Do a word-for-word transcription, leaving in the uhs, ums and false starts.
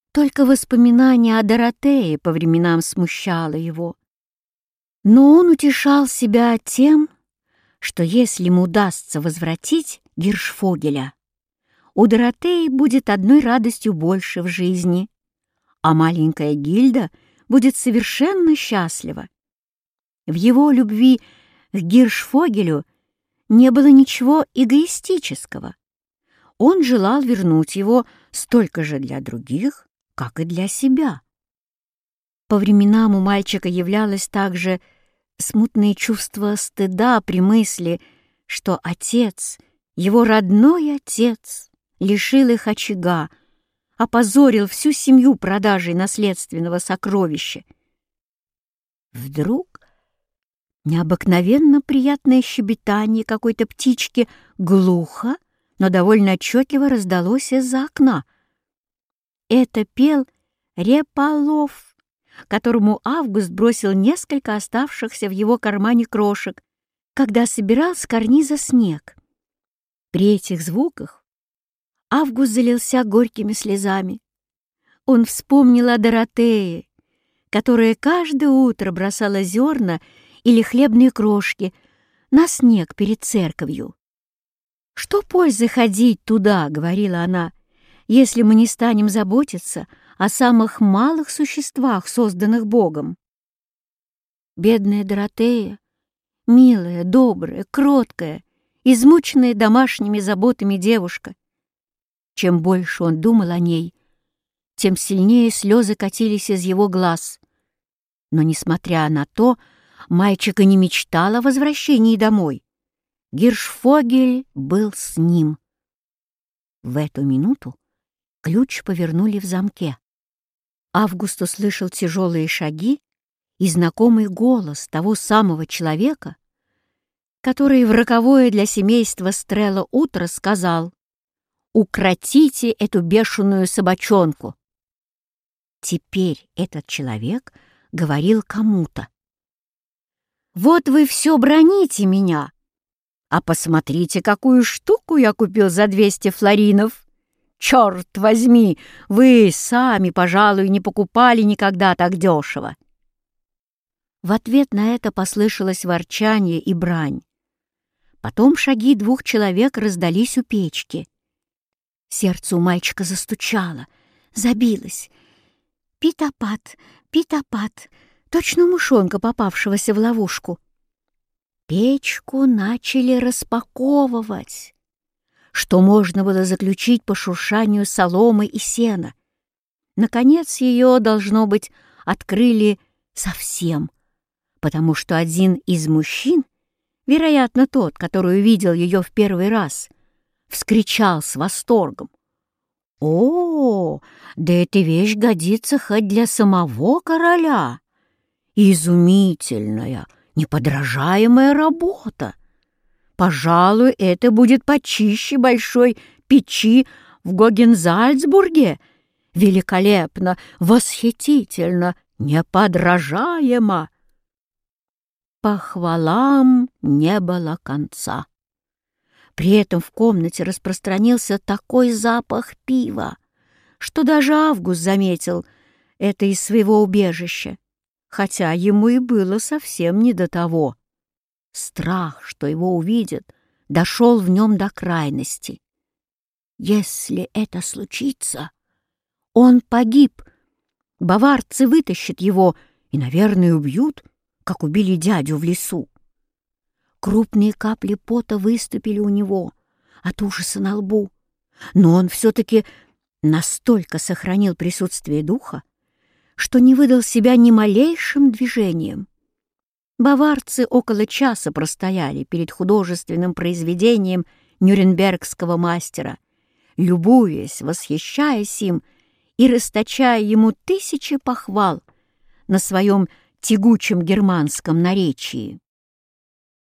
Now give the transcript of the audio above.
Только воспоминание о Доротее по временам смущало его. Но он утешал себя тем, что если ему удастся возвратить Гиршфогеля, у Доротеи будет одной радостью больше в жизни, а маленькая Гильда будет совершенно счастлива. В его любви к Гиршфогелю не было ничего эгоистического. Он желал вернуть его столько же для других, как и для себя. По временам у мальчика являлось также смутное чувство стыда при мысли, что отец, его родной отец, лишил их очага, опозорил всю семью продажей наследственного сокровища. Вдруг необыкновенно приятное щебетание какой-то птички глухо, но довольно отчетливо раздалось из-за окна. Это пел Реполов, которому Август бросил несколько оставшихся в его кармане крошек, когда собирал с карниза снег. При этих звуках Август залился горькими слезами. Он вспомнил о Доротее, которая каждое утро бросала зерна или хлебные крошки на снег перед церковью. «Что пользы ходить туда, — говорила она, — если мы не станем заботиться о самых малых существах, созданных Богом?» Бедная Доротея, милая, добрая, кроткая, измученная домашними заботами девушка. Чем больше он думал о ней, тем сильнее слезы катились из его глаз. Но, несмотря на то, мальчик и не мечтал о возвращении домой. Гиршфогель был с ним. В эту минуту ключ повернули в замке. Август услышал тяжелые шаги и знакомый голос того самого человека, который в роковое для семейства Стрелла утро сказал: «Укротите эту бешеную собачонку». Теперь этот человек говорил кому-то: «Вот вы все браните меня, а посмотрите, какую штуку я купил за двести флоринов. Черт возьми, вы сами, пожалуй, не покупали никогда так дешево». В ответ на это послышалось ворчание и брань. Потом шаги двух человек раздались у печки. Сердце у мальчика застучало, забилось. Питопат, питопат, точно мышонка, попавшегося в ловушку. Печку начали распаковывать, что можно было заключить по шуршанию соломы и сена. Наконец ее, должно быть, открыли совсем, потому что один из мужчин, вероятно, тот, который увидел ее в первый раз, вскричал с восторгом: «О, да эта вещь годится хоть для самого короля! Изумительная, неподражаемая работа! Пожалуй, это будет почище большой печи в Гогензальцбурге. Великолепно, восхитительно, неподражаемо!» Похвалам не было конца. При этом в комнате распространился такой запах пива, что даже Август заметил это из своего убежища, хотя ему и было совсем не до того. Страх, что его увидят, дошел в нем до крайности. Если это случится, он погиб. Баварцы вытащат его и, наверное, убьют, как убили дядю в лесу. Крупные капли пота выступили у него от ужаса на лбу, но он все-таки настолько сохранил присутствие духа, что не выдал себя ни малейшим движением. Баварцы около часа простояли перед художественным произведением нюрнбергского мастера, любуясь, восхищаясь им и расточая ему тысячи похвал на своем тягучем германском наречии.